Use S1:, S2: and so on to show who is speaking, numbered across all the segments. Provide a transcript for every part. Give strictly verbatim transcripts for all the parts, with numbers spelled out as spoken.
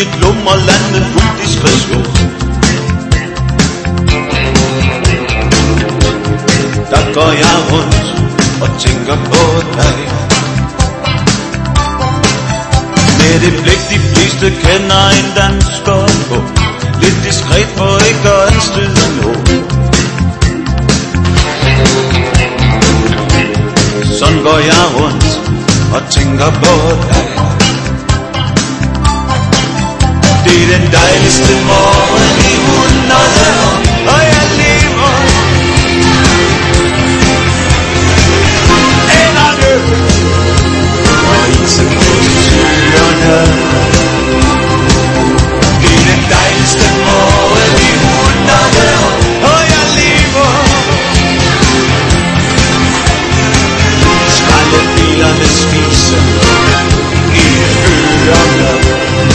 S1: lummerland med fuld diskretion. Der går jeg rundt og tænker på dig. Med det blik de fleste kender en dansker på, lidt diskret for ikke at anstøde nogen. Sådan går jeg rundt og tænker på dig. Det er den dejligste morgen i hundrede år, og jeg lever. Enderne og isen på søerne. Det er den dejligste morgen i hundrede år, og jeg lever. Skraldebilerne spiser i ørerne.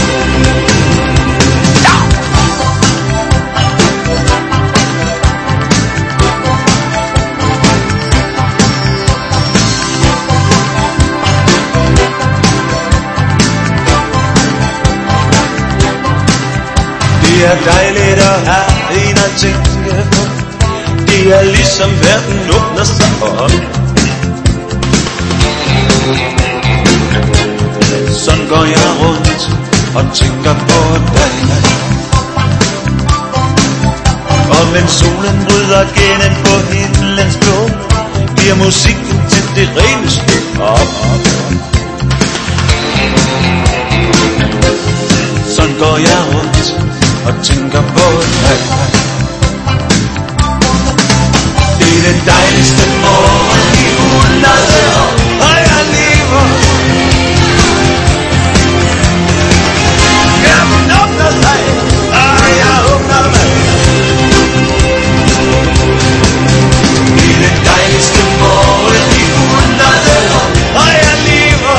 S1: Det er dejligt at have en at tænke på. Det er ligesom verden åbner sig op. Sådan går jeg rundt og tænker på dig. Og mens solen bryder gennem på himlens blå, bliver musikken til det reneste op. Sådan går jeg rundt og tænker på dig. Det er den dejligste morgen i hundrede år, og jeg lever. Verden åbner sig, og jeg åbner mig. Det er den dejligste morgen i hundrede år, og jeg lever.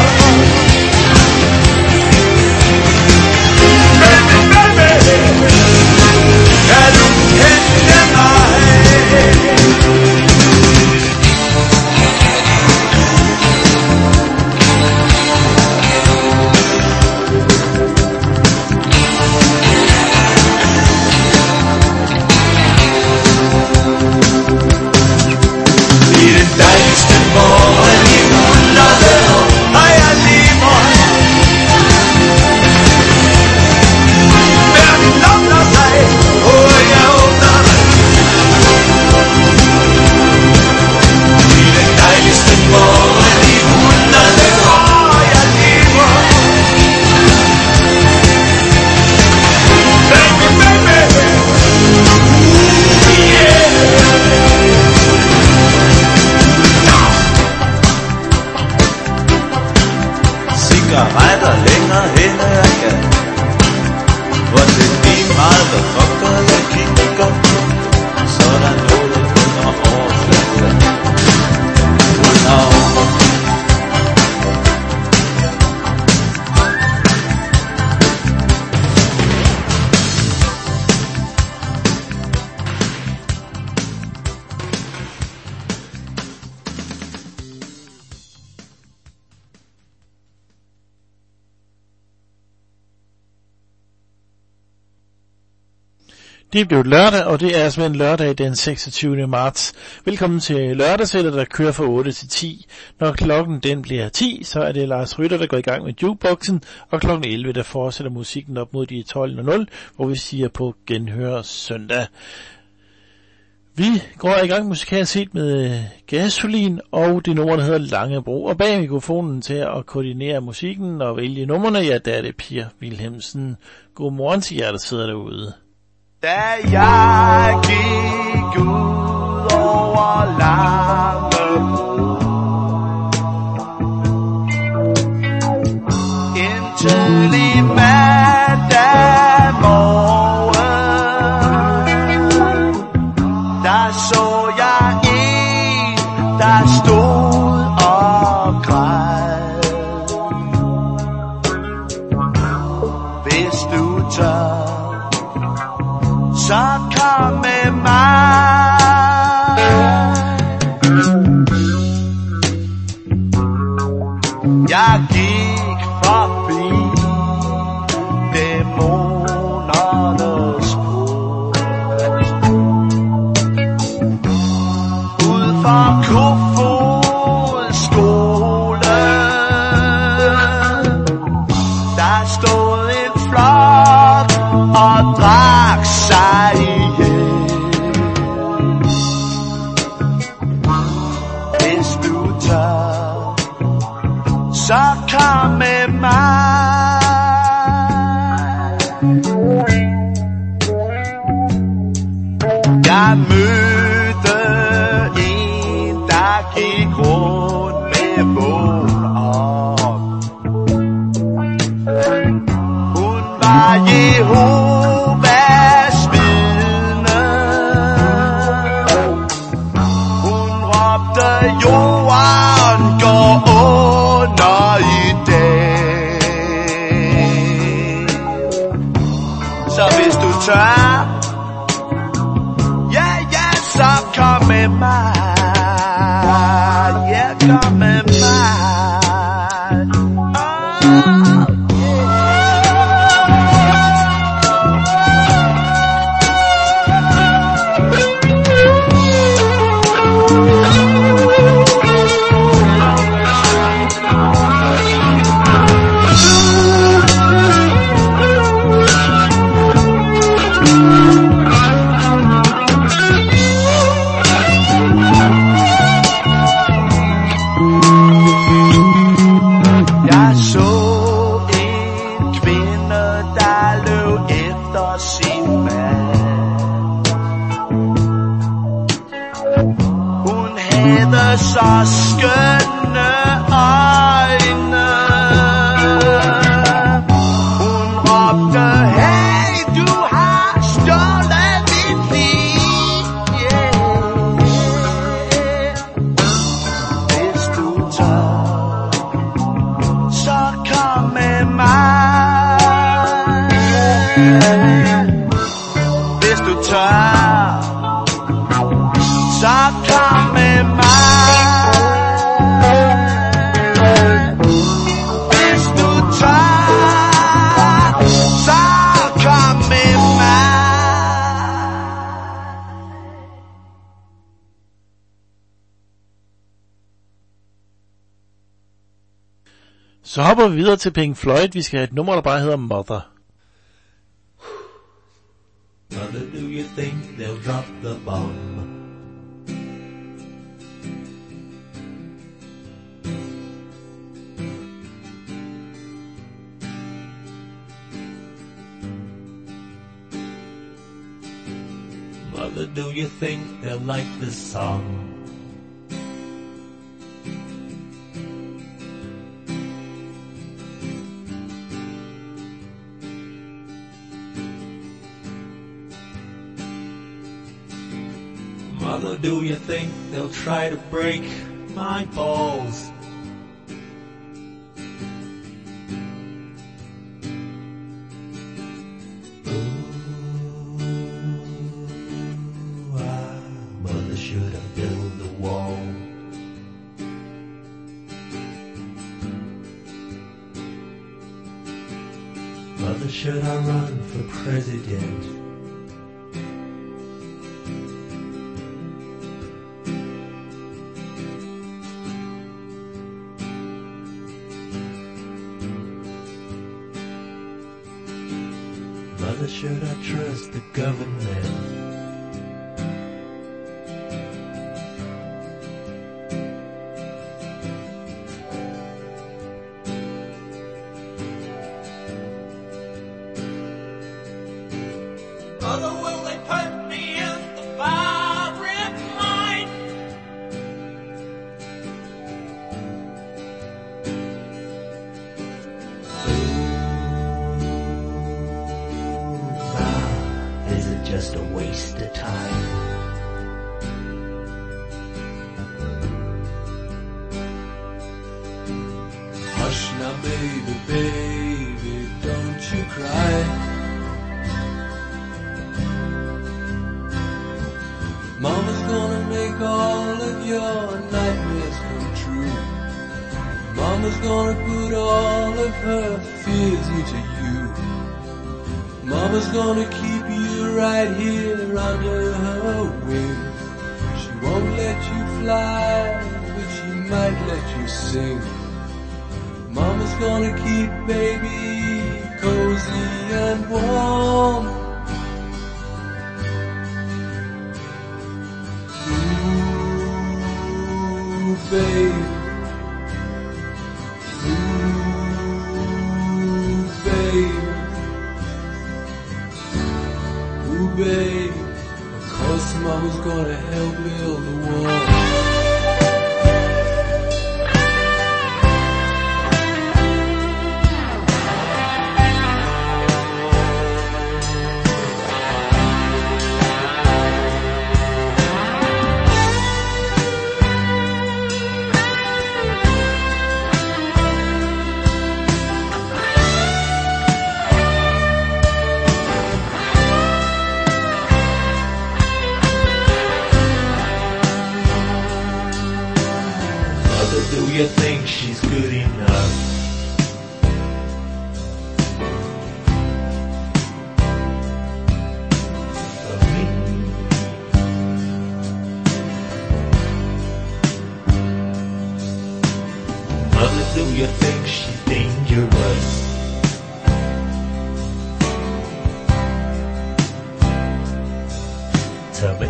S1: Kan du hente mig? Det er den dejligste morgen i hundrede år, og jeg lever. Verden åbner sig, og jeg åbner mig. Det er den dejligste morgen i hundrede år, og jeg lever. Baby, baby, yeah. Cigaretter længere hen ad jeg kan. Hvor det er lige meget, hvad fucker jeg kigger på. Så er der noget under overfladen. Under overfladen.
S2: Det blev lørdag, og det er simpelthen lørdag den seksogtyvende marts. Velkommen til lørdagssættet, der kører fra otte til ti. Når klokken den bliver ti, så er det Lars Rytter, der går i gang med jukeboxen, og klokken elleve, der fortsætter musikken op mod de tolv nul nul, hvor vi siger på genhør søndag. Vi går i gang musikalsk set med Gasolin og det nummer, der hedder Langebro. Og bag mikrofonen til at koordinere musikken og vælge numrene, ja, der er det Pia Wilhelmsen. Godmorgen til jer, der sidder derude.
S3: Da jeg gik ud over Langebro, en tidlig mandag morgen, der så jeg en, der stod og græd. Hvis du tør, så kom med mig. Jeg gik forbi det mor. så kom med mig. Jeg mødte en, der gik rundt med vågen. Hun var Jehovas vidne. Hun råbte, jorden går under i dag. Så hvis du tør, ja, ja, så kom med mig. Ja, kom med mig. Så skønne øjne. Hun råbte, hey, du har stjålet mit liv. Yeah. Hvis du tør, så kom med mig. Hvis du tør, så kom med mig.
S2: Så hopper vi videre til Pink Floyd. Vi skal have et nummer, der bare hedder Mother.
S1: Mother, do you think they'll drop the bomb? Mother, do you think they'll like this song? Mother, do you think they'll try to break my balls? Ooh, ah, Mother, should I build the wall? Mother, should I run for president? Mother, should I trust the government? Mother, will they put me in the firing line? Is it just a waste of time? Hush now, baby, baby, don't you cry. Mama's gonna make all of your nightmares come true. Mama's gonna put all of her fears into you. Mama's gonna keep you right here under her wing. She won't let you fly, but she might let you sing. Mama's gonna keep baby cozy and warm. Ooh, babe. Ooh,
S4: Mama's gonna help build the wall.
S1: Do you think she's good enough? For me? Mother, do you think she's dangerous? To me?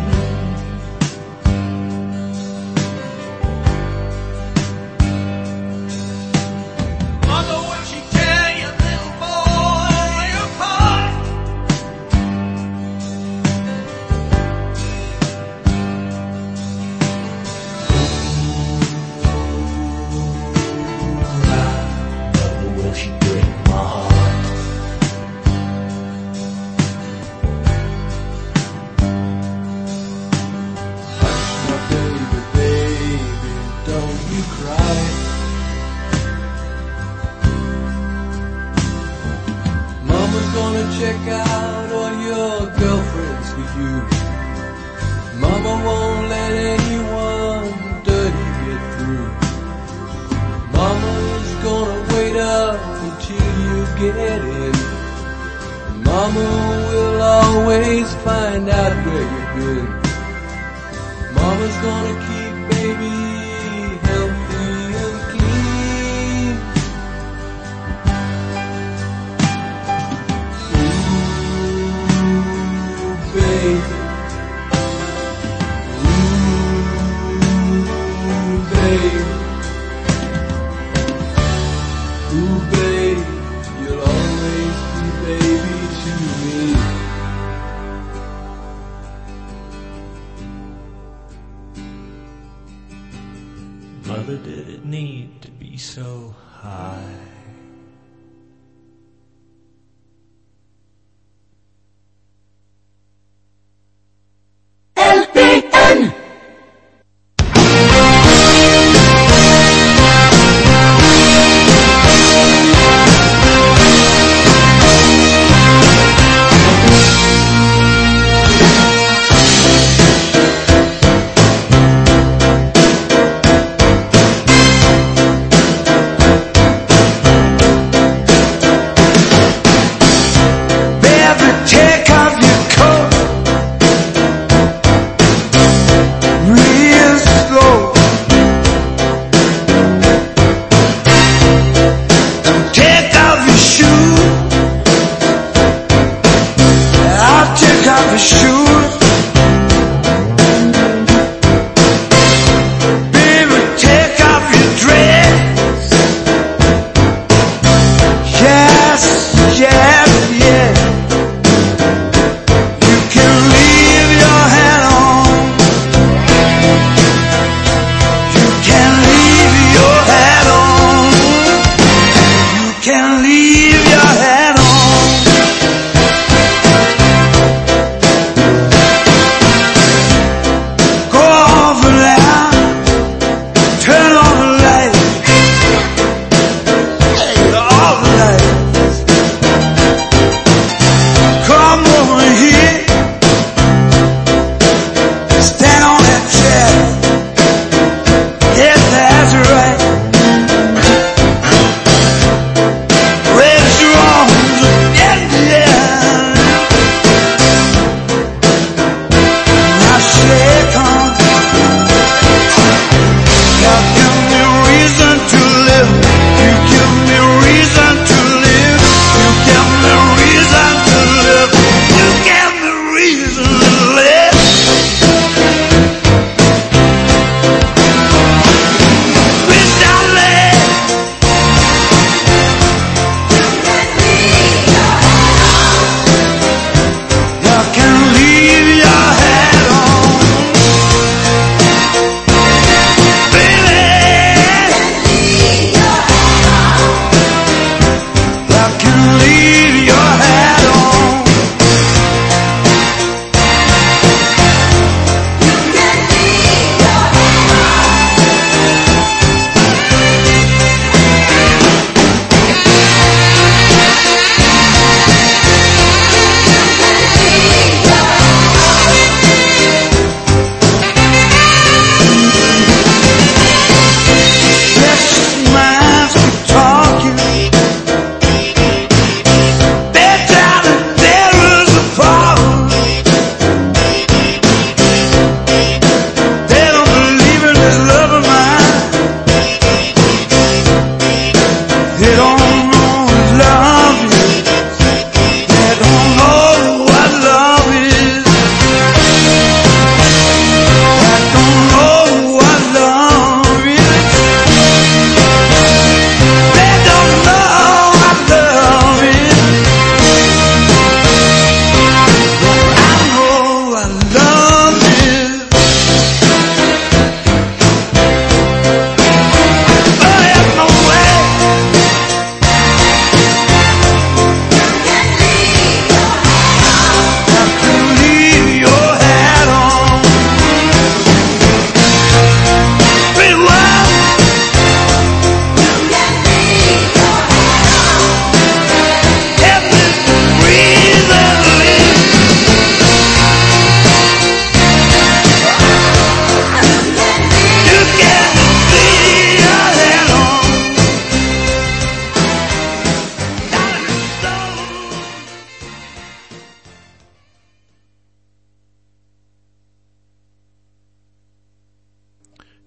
S1: Check out all your girlfriends with you. Mama won't let anyone dirty get through. Mama's gonna wait up until you get in. Mama will always find out where you've been. Mama's gonna keep baby healthy and clean. Baby, ooh, baby, ooh, baby, you'll always be baby to me. Mother, did it need to be so high?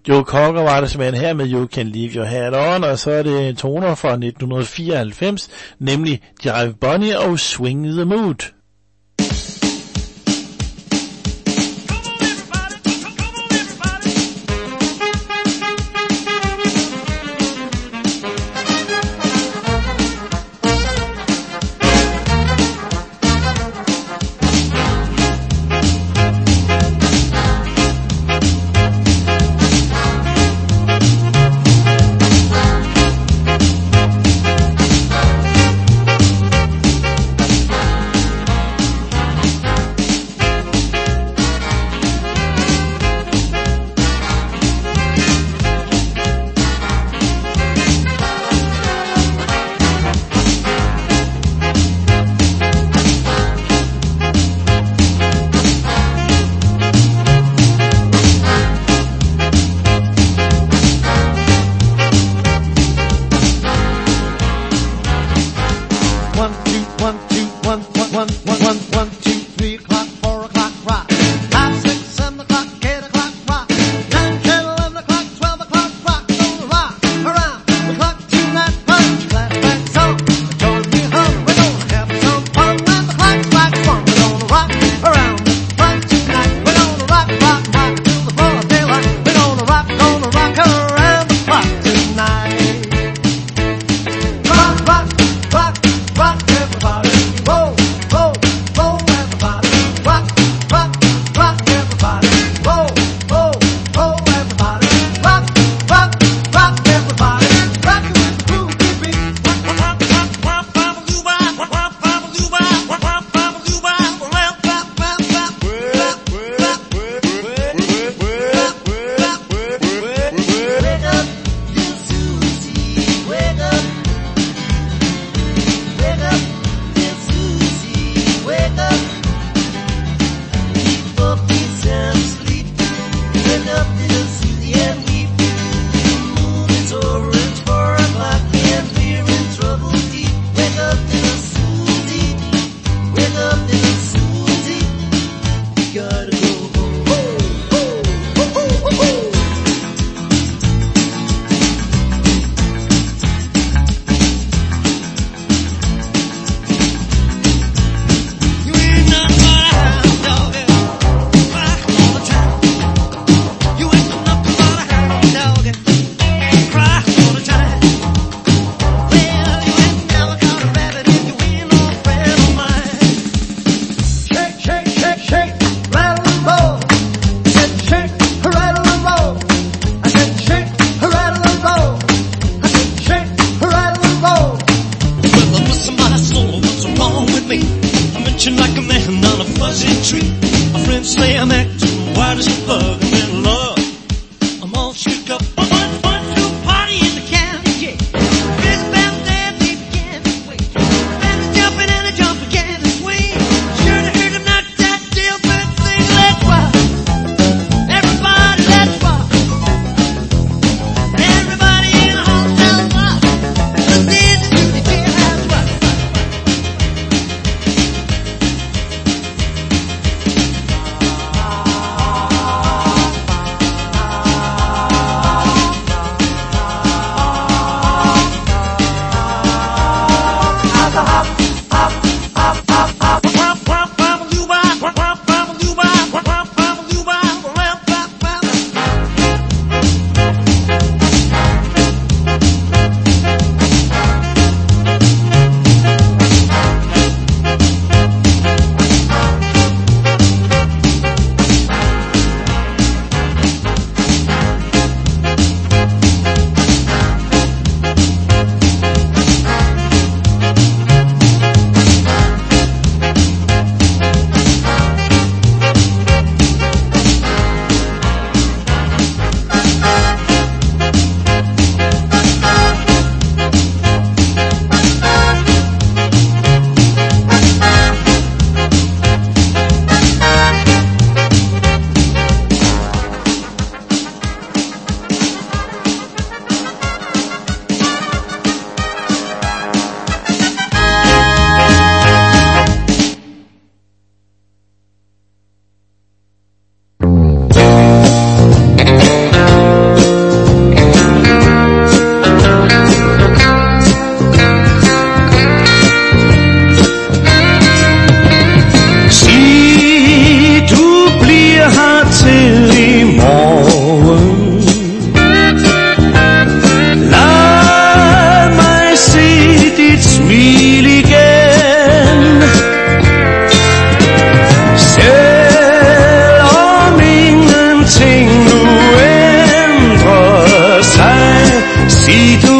S2: Joe Cocker var det simpelthen her med You Can Leave Your Hat On, og så er det toner fra nitten fireoghalvfems, nemlig Jive Bonnie og Swing the Mood.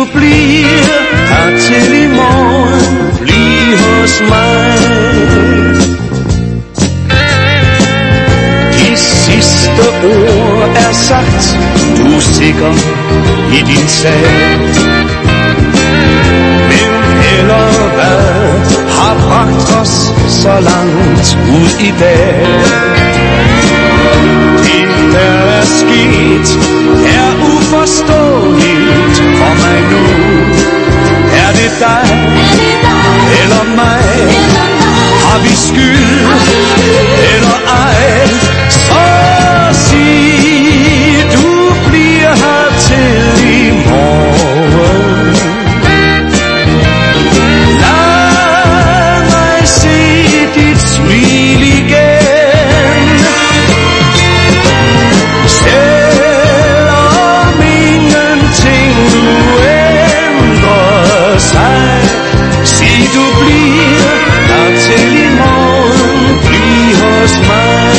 S3: bliver her til i morgen, bliv hos mig. De sidste ord er sagt, du er sikker i din sag. Men heller hvad har bragt os så langt ud i dag. Det der er sket er uforståeligt for mig nu. Er det dig eller mig? Har vi skyld eller ej? Så sig du bliver her til i morgen. Lad mig se dit smil igen. Selvom ingenting nu ændrer sig, sig du bliver her til i morgen, bliv hos mig.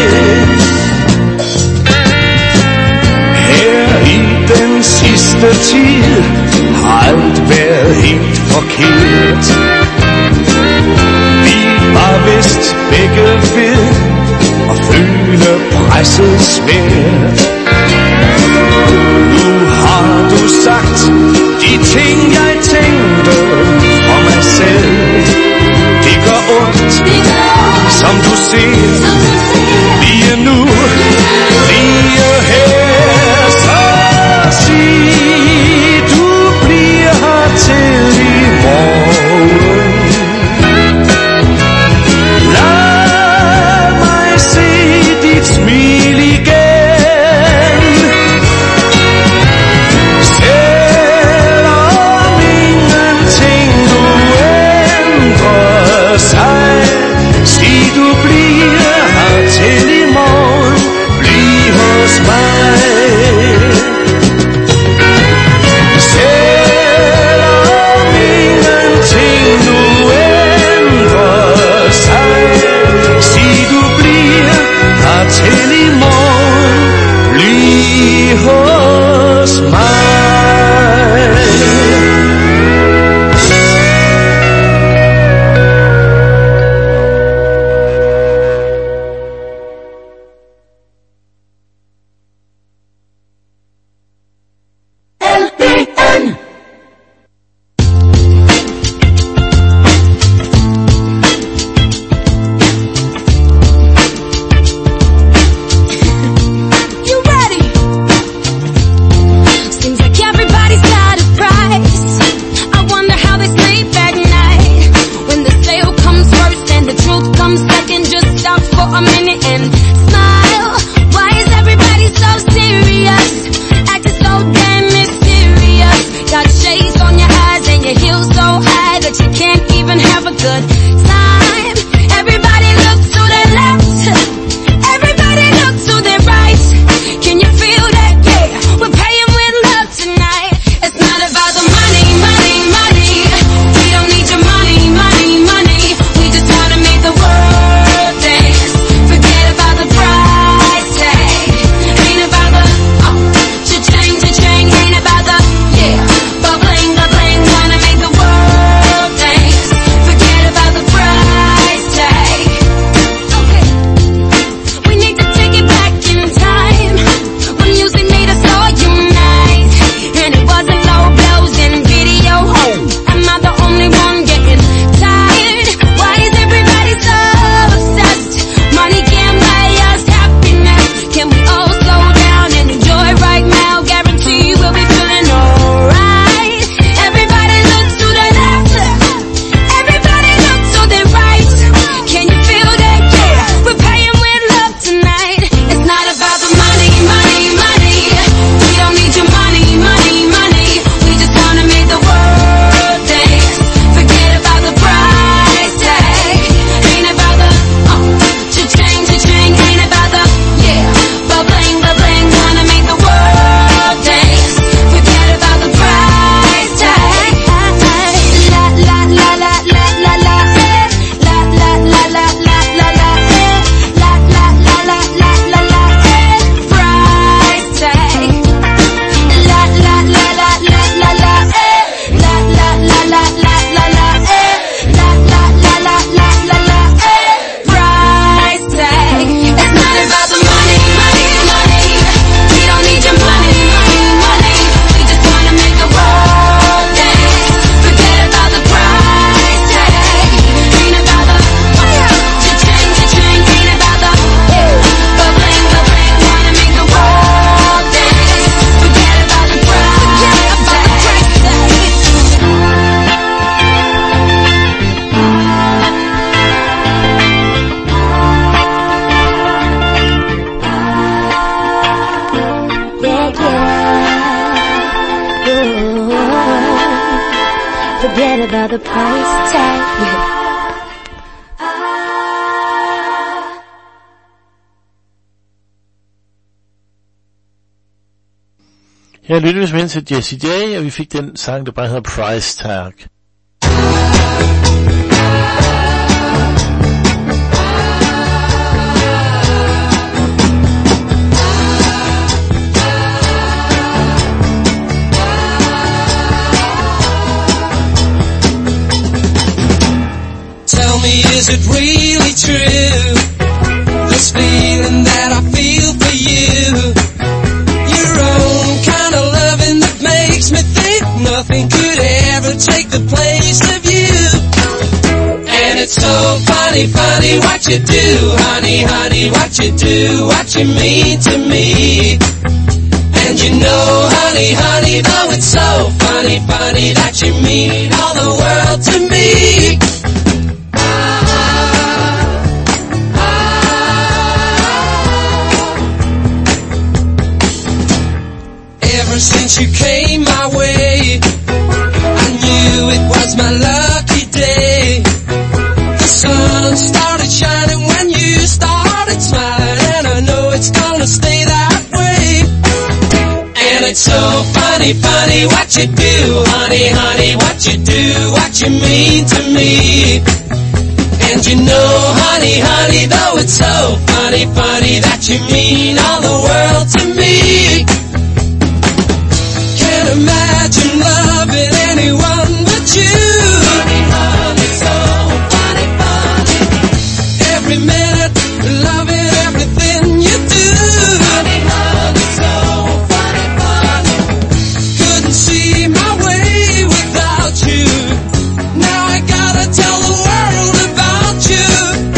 S3: Her i den sidste tid har alt været helt forkert. Vi var vist begge ved at føle presset svært. Nu har du sagt de ting jeg tænkte om mig selv. Det gør ondt, som du ser, lige nu, lige her. Så sig du bliver her til i morgen. Lad mig se dit smil igen. Selvom ingenting nu ændrer sig, sig du bliver her til i morgen, bliv hos mig. Selvom ingenting nu ændrer sig, sig du bliver her til i morgen, bliv hos mig.
S5: You ready? Seems like everybody's got a price. I wonder how they sleep at night. When the sale comes first and the truth comes second, just stop for a minute and smile. Why is everybody so serious? Acting so damn mysterious. Got shades on your eyes and your heels so high that you can't even have a good time. Everybody look to their left. Everybody look to their right. Can you feel that? Yeah, we're paying with love tonight. It's not about the money, money, money. We don't need your money, money, money. We just wanna make the world dance. Forget about the price tag. Ain't about the oh, cha-ching, cha-ching. Ain't about the yeah, ba-bling, ba-bling. Wanna make the world dance. Forget about the price. forget about the price tag.
S2: Her lytter vi til Jessie J, og vi fik den sang, der bare hedder Price Tag.
S3: Tell me, is it really true? This feeling that I feel for you. Me think nothing could ever take the place of you. And it's so funny, funny what you do, honey, honey, what you do, what you mean to me. And you know, honey, honey, though it's so funny, funny that you mean all the world to me. Ever since you came my way, I knew it was my lucky day. The sun started shining when you started smiling, and I know it's gonna stay that way. And it's so funny, funny what you do, honey, honey, what you do, what you mean to me. And you know, honey, honey, though it's so funny, funny that you mean all the world to me. Imagine loving anyone but you. Honey, honey, so funny, funny. Every minute, loving everything you do. Honey, honey, so funny, funny. Couldn't see my way without you. Now I gotta tell the world about you.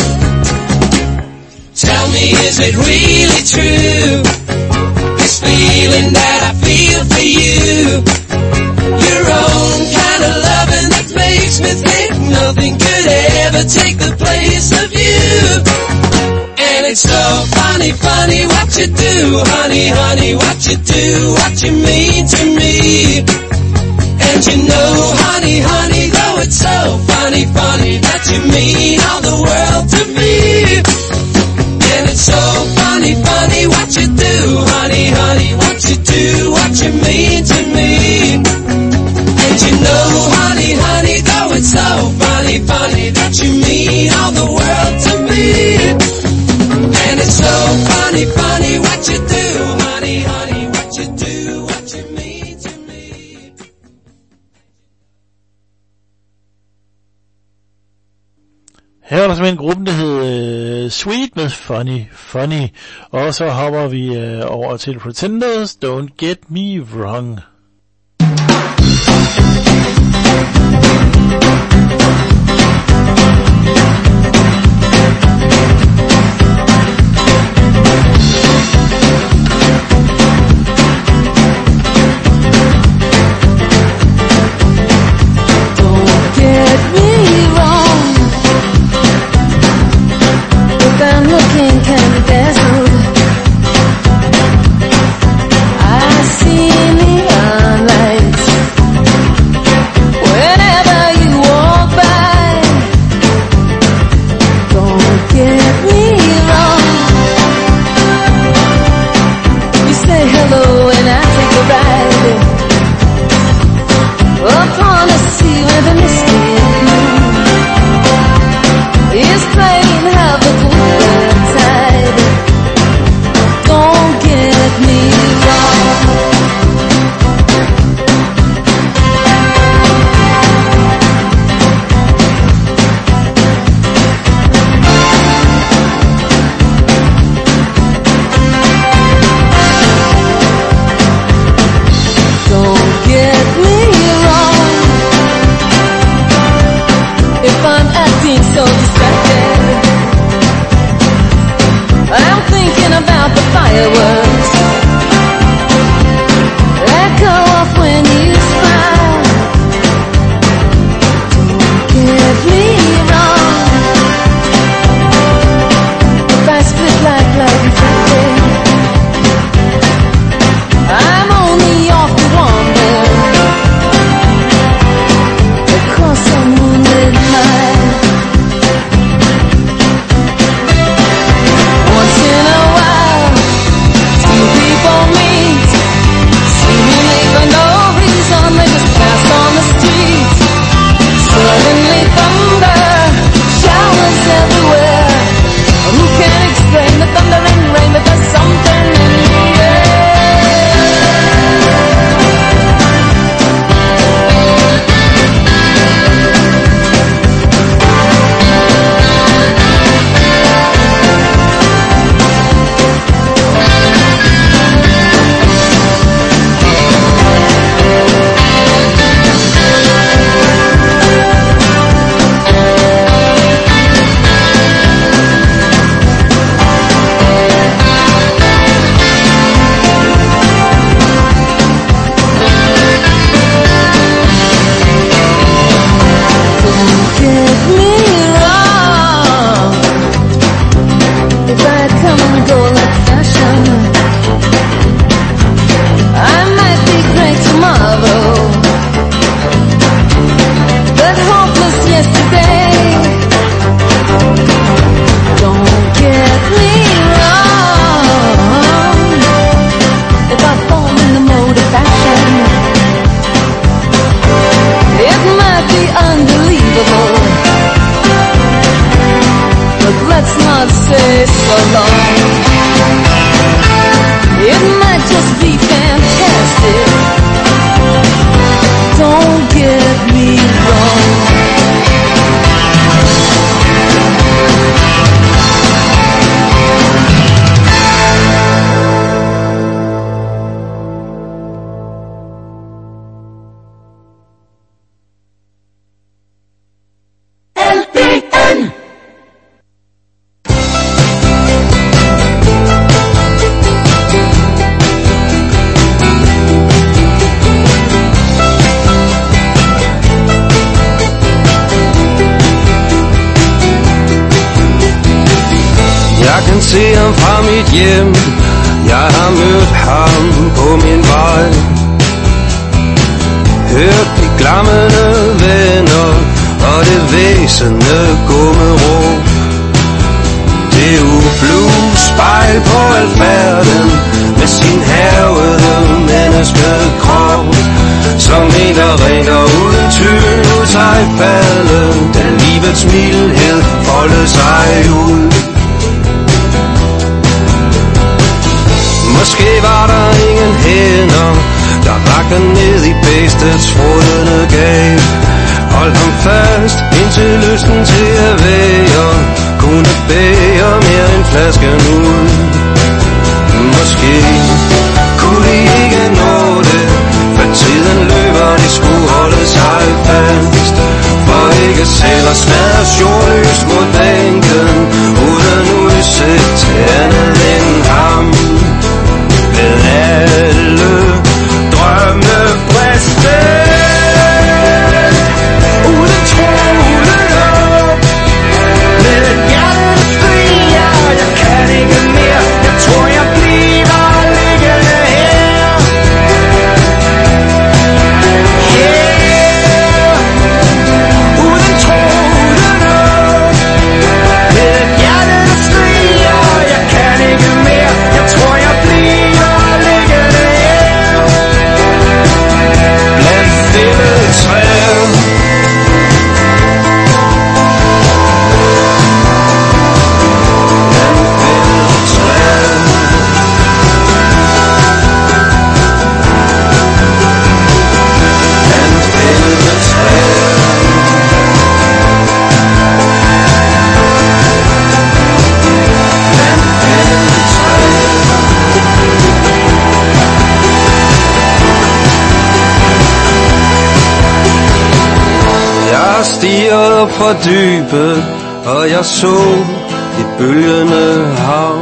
S3: Tell me, is it really true? This feeling that I feel for you. Your own kind of loving that makes me think nothing could ever take the place of you. And it's so funny, funny what you do, honey, honey, what you do, what you mean to me. And you know, honey, honey, though it's so funny, funny that you mean all the world to me. And it's so funny, funny what you do, honey, honey, what you do, what you mean to me. And you know, honey, honey, though it's so funny, funny that you mean all the world to me. And it's so funny, funny what you do, honey, honey, what you do, what you mean to me.
S2: Her er der simpelthen en gruppe, der hedder uh, Sweet med Funny, Funny. Og så hopper vi uh, over til Pretenders, Don't Get Me Wrong.
S5: I'm looking kinda dazzled. I see neon
S3: kan se ham fra mit hjem. Jeg har mødt ham på min vej. Hørt de glammende venner og det væsende gummeråb. Det ublu spejl på alfærden med sin havede menneskekrop, som en, der ringer uden tvivl ud sig falden, da livets mildhed foldede sig ud. Måske var der ingen hænder, der rakte ned i bæstets frodende gab. Hold ham fast, indtil lysten til at være kunne bære mere end flasken ud. Måske kunne de ikke nå det, for tiden løber, de skulle holde sig fast. For ikke selv at smadre jordløs mod bænken, uden udsigt til andet end ham. Ved alle drømme briste, uden troende op, med et hjerte der skriger, jeg kan ikke mere, jeg tror jeg bliver liggende her. Her, uden troende op, med et hjerte der skriger, jeg kan ikke mere, jeg tror jeg bliver liggende her. Blandt fældet træer, stirrede fra dybet, og jeg så et bølgende hav.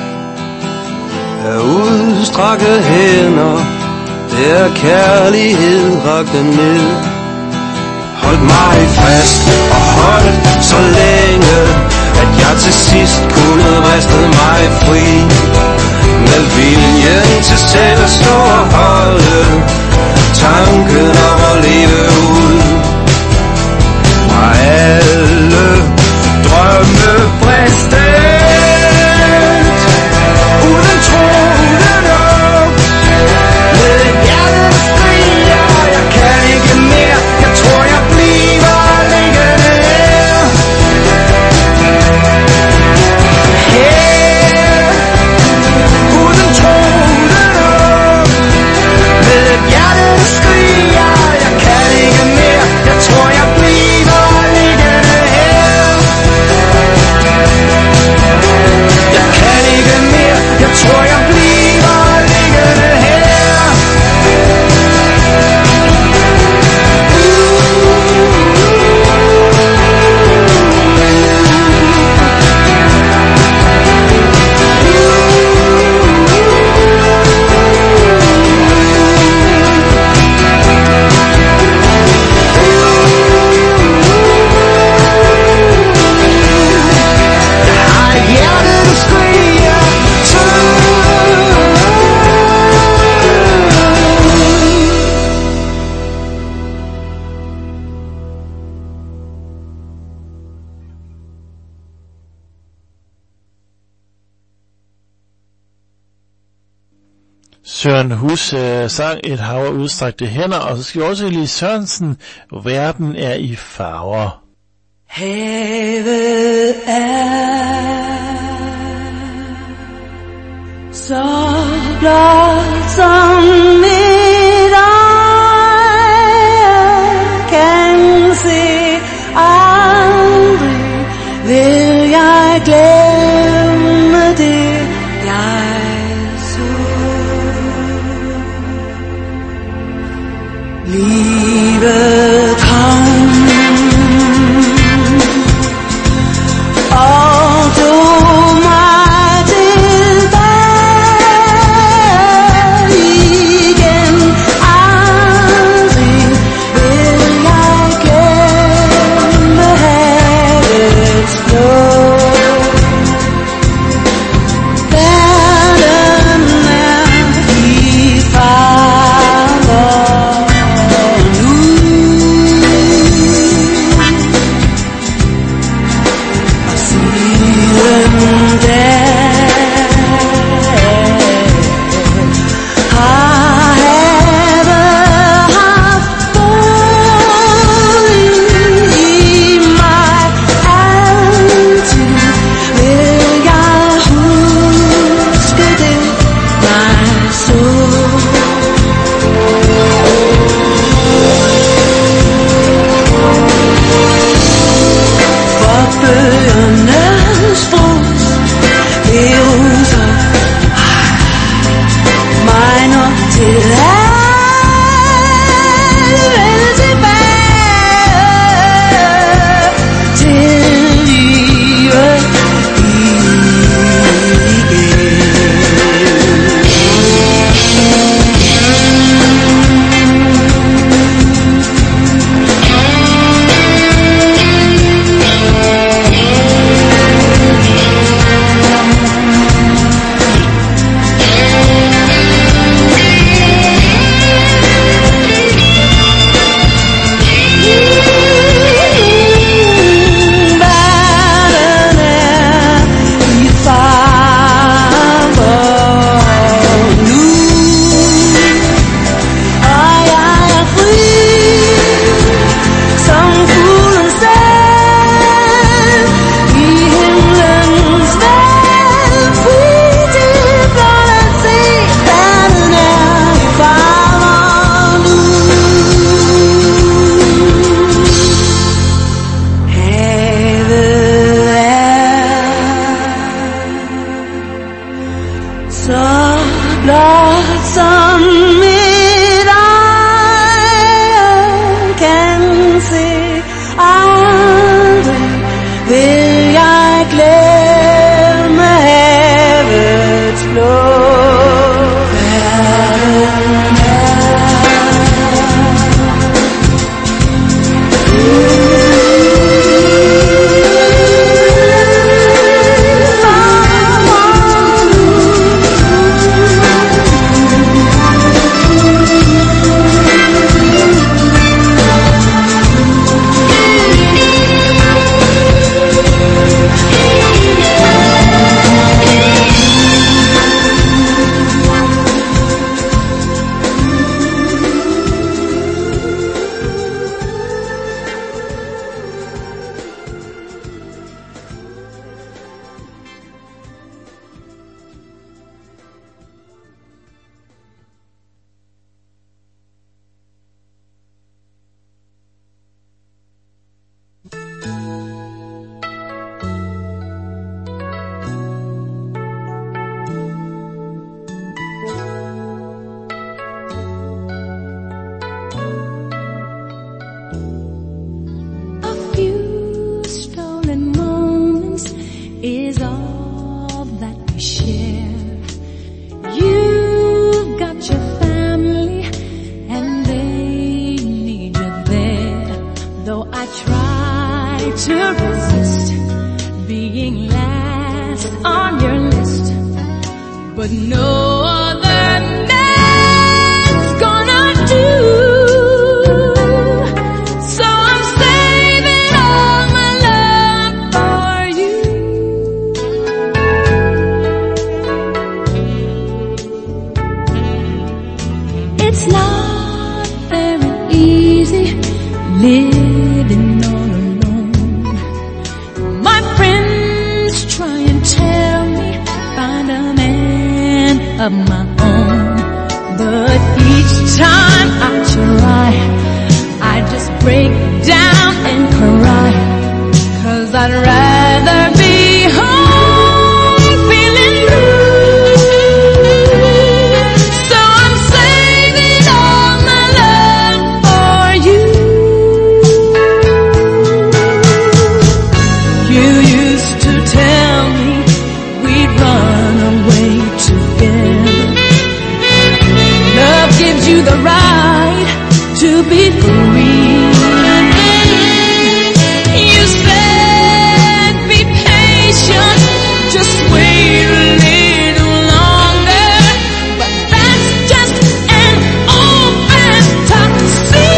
S3: Af udstrakte hænder, der kærlighed rakte ned. Holdt mig fast og holdt så længe, at jeg til sidst kunne vriste mig fri. Med viljen til selv at stå og holde tanken om at leve ud. Og alle drømme bristet, uden troende op, med et hjerte der skriger, jeg kan ikke mere, jeg tror jeg bliver liggende her. Her, uden troende op, med et hjerte der skriger, jeg kan ikke mere, jeg tror jeg bliver. Jeg tror jeg bliver liggende her. Jeg har et hjerte der skriger.
S2: Søren Hus øh, sang Et hav af udstrakte hænder, og så skal vi også lige Sørensen, verden er i farver.
S6: Havet er så blot som mit øje kan se, aldrig vil jeg glemme det jeg så. Livet kom og tog mig tilbage igen.
S5: Though I try to resist being last on your list, but no other man's gonna do. So I'm saving all my love for you. It's not very easy living all alone. My friends try and tell me find a man of my own, but each time I try, I just break down and cry, 'cause I'd rather be home feeling blue. So I'm saving all my love for you. You used to tell me we'd run away together. Love gives you the right to be free. You said be patient, just wait a little longer, but that's just an old fantasy.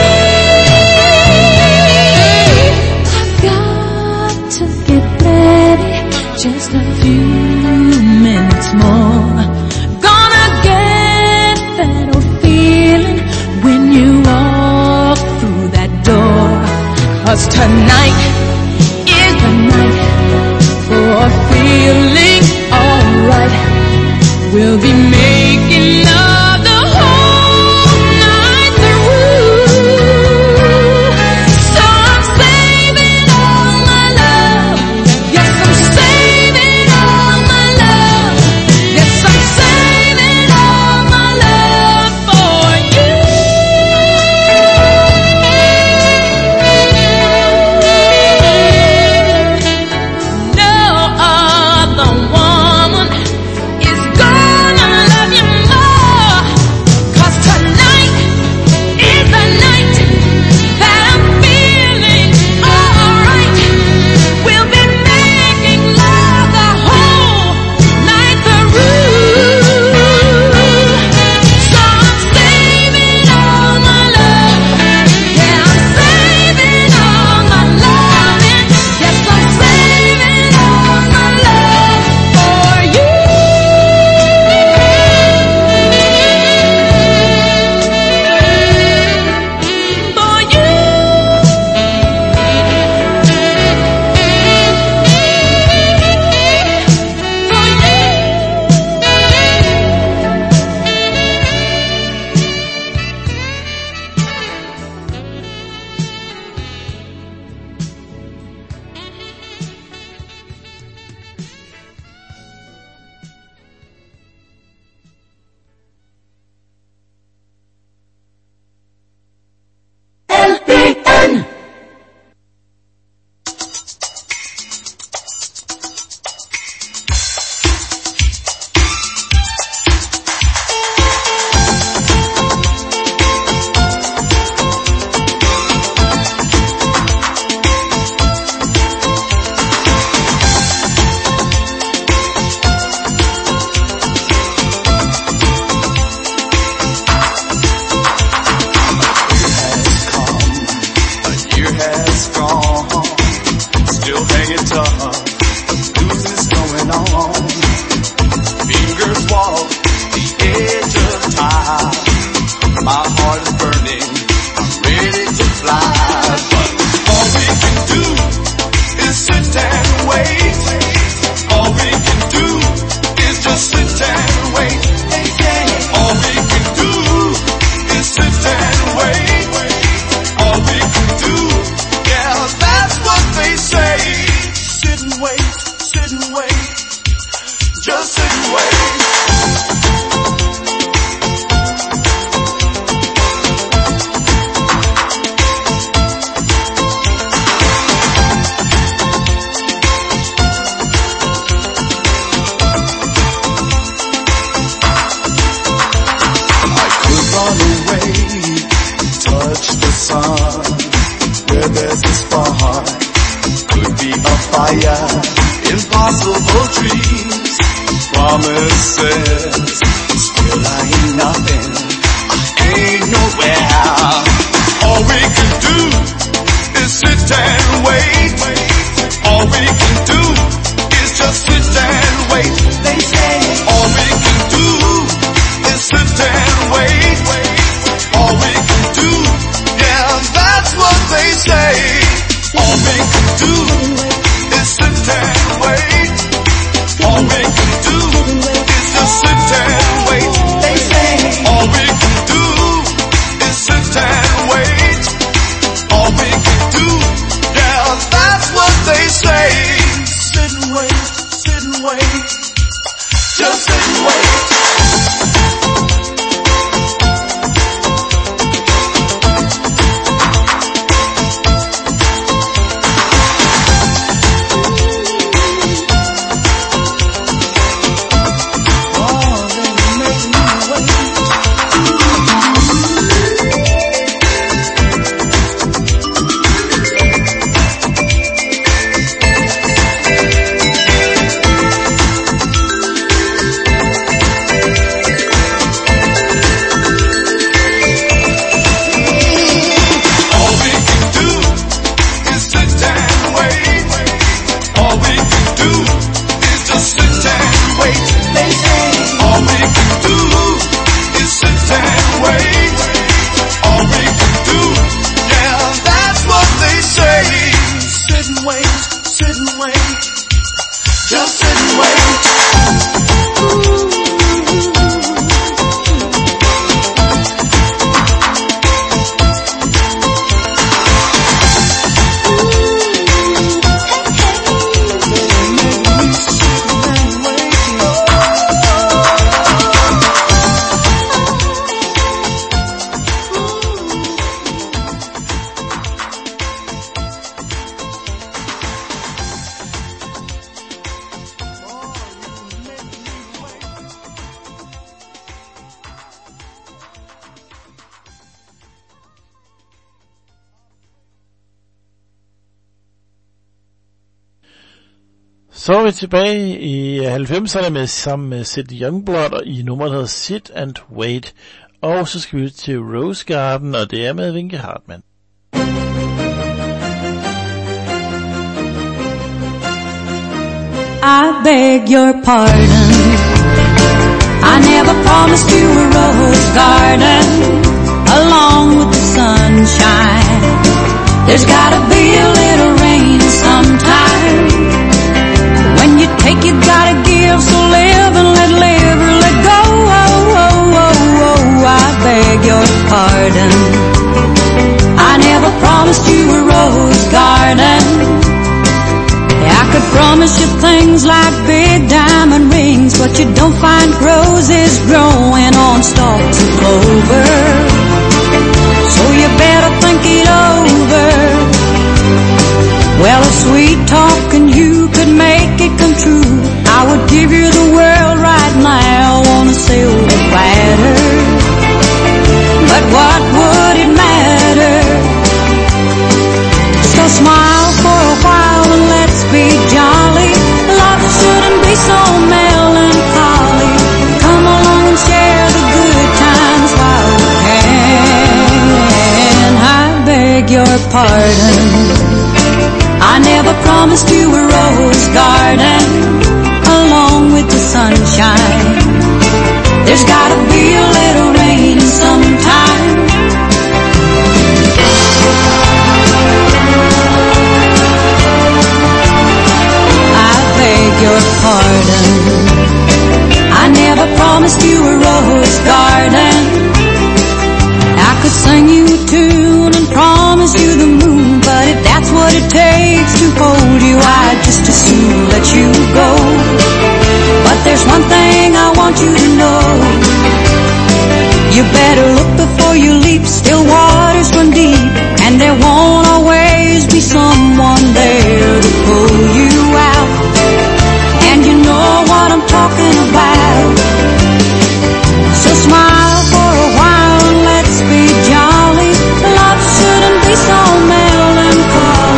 S5: I've got to get ready, just a few minutes more. Gonna get that old feeling when you walk through that door. 'Cause tonight is the night for feeling alright. We'll be making love the whole night through. So I'm saving all my love. Yes, I'm saving all my love. Yes, I'm saving all my love for you. No other woman is gonna love you more, 'cause tonight is the night that I'm feeling alright. We'll be making love the whole night through. So I'm saving all my love. Yeah, I'm saving all my loving. Yes, I'm saving all my love for you. For you.
S3: A year has gone, still hanging tough. Blues is going on. Fingers walk the edge of time. My heart is burning. I'm ready to fly, but all we can do is sit and wait. All we can do is just sit and wait. All we can do is sit and wait. All we can do, yeah, that's what they say. Sit and wait, sit and wait, just sit and wait.
S1: spark could be a fire. Impossible dreams, promises, still I ain't nothing, I ain't nowhere. All we can do is sit and wait. All we can do is just sit and wait. They say all we can do is sit and wait. All we can do, yeah, that's what they say. All we can do is sit and wait. All we can do is just sit and wait. They say all we can do is sit and wait. All we can do, yeah, that's what they say. Sit and wait, sit and wait, just sit and wait.
S2: Så er vi tilbage i halvfemserne med sammen med Sid Youngblood og i nummeret hedder Sit and Wait. Og så skal vi til Rose Garden, og det er med Vinke Hartmann.
S6: I beg your pardon, I never promised you a rose garden along with the sunshine. There's gotta be a little rain sometime. When you take, you gotta give, so live and let live or let go. Oh, oh, oh, oh, I beg your pardon, I never promised you a rose garden. I could promise you things like big diamond rings, but you don't find roses growing on stalks of clover. So you better think it over. Well, if sweet talking you could make it come true, I would give you the world right now on a silver platter. But what would it matter? So smile for a while and let's be jolly. Love shouldn't be so melancholy. Come along and share the good times while we can. I beg your pardon, I never promised you a rose garden along with the sunshine. There's gotta be a little rain sometime. I beg your pardon, I never promised you a rose garden. I could sing you a tune and promise you the moon, but if that's what it takes to hold you, I'd just as soon let you go. But there's one thing I want you to know, you better look before you leap. Still waters run deep, and there won't always be someone there to pull you out. And you know what I'm talking about. So smile for a while and let's be jolly. Love shouldn't be so melancholy.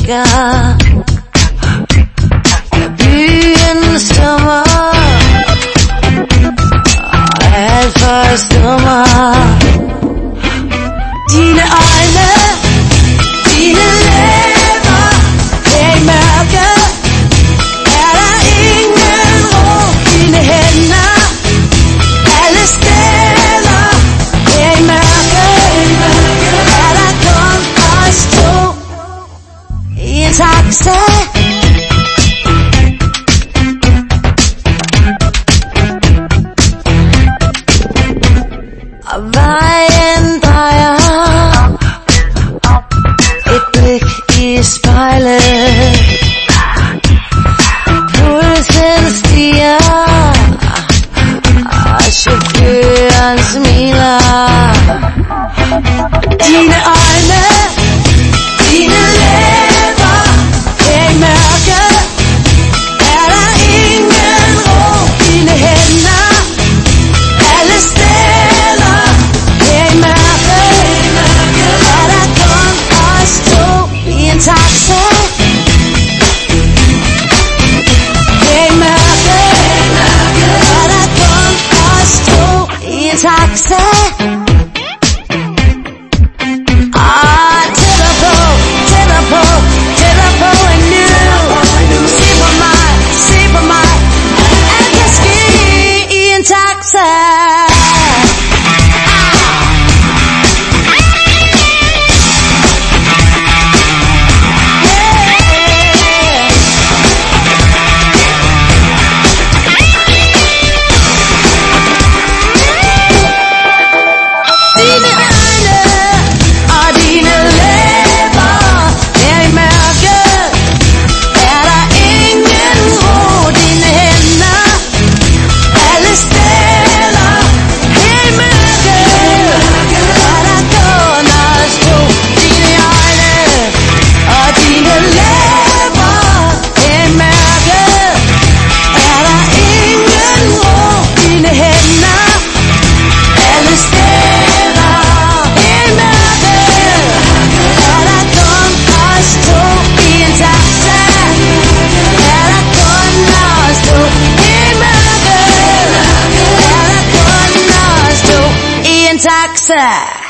S6: mørke. Byen sommer, alt for stummer. Dine øjne, dine læber, her i mørke, er der ingen ro. Dine hænder, alle steder, her i mørke, er der kun os to i en taxa. Og vejen drejer, et blik i spejlet, pulsen stiger, og chaufføren smiler. Dine øjne, dine læber, her i mørke, er der ingen ro. Dine hænder, alle steder, her i mørke, er der kun os to i en taxa. Her i mørke, er der kun os to i en taxa. Ah, tættere på, tættere på, tættere på endnu. Se på mig, se på mig, alt kan ske i en taxa. Dine øjne og dine læber, her i mørke, er der ingen ro. Dine hænder, alle steder, her i mørke, er der kun os to. Dine øjne og dine læber, her i mørke, er der ingen ro. Dine hænder, alle steder, her i mørke, er der kun os to i en taxa. Er der kun os to i mørke, er der kun os to i en taxa.